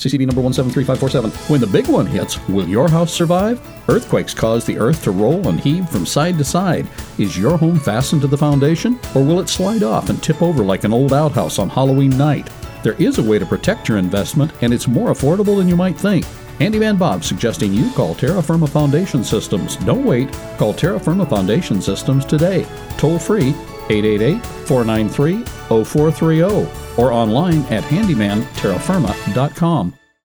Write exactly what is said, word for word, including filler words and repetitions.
C C B number one seven three five four seven. When the big one hits, will your house survive? Earthquakes cause the earth to roll and heave from side to side. Is your home fastened to the foundation, or will it slide off and tip over like an old outhouse on Halloween night? There is a way to protect your investment, and it's more affordable than you might think. Handyman Bob suggesting you call Terra Firma Foundation Systems. Don't wait. Call Terra Firma Foundation Systems today. Toll free eight eight eight, four nine three, zero four three zero or online at handyman terra firma dot com.